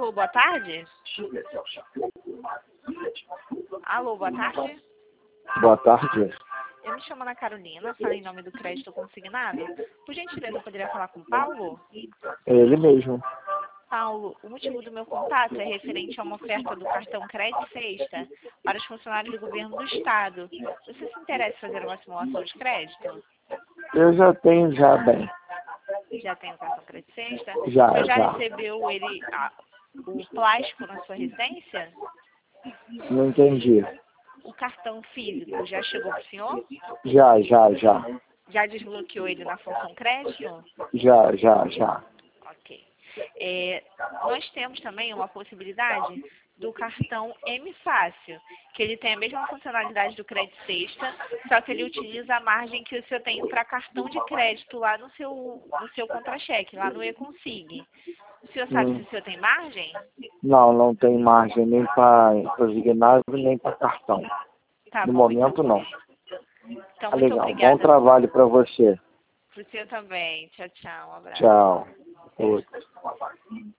Alô, boa tarde? Alô, boa tarde? Boa tarde. Eu me chamo Ana Carolina, falo em nome do crédito consignado. Por gentileza, eu poderia falar com o Paulo? É ele mesmo. Paulo, o motivo do meu contato é referente a uma oferta do cartão Crédito Sexta para os funcionários do governo do Estado. Você se interessa em fazer uma simulação de crédito? Eu já tenho já bem. Já tem o cartão Crédito Sexta? Já. Você já recebeu o plástico na sua residência? Não entendi. O cartão físico já chegou para o senhor? Já. Já desbloqueou ele na função crédito? Já. Ok. Nós temos também uma possibilidade do cartão M Fácil, que ele tem a mesma funcionalidade do Crédito Sexta, só que ele utiliza a margem que o senhor tem para cartão de crédito lá no seu contra-cheque, lá no E-Consig. O senhor sabe se o senhor tem margem? Não tem margem nem para consignado nem para cartão. Tá No bom, momento então. não. Então, Tá muito legal. obrigada. Bom trabalho para você. Para o senhor também. Tchau, tchau. Um abraço. Tchau. Outro.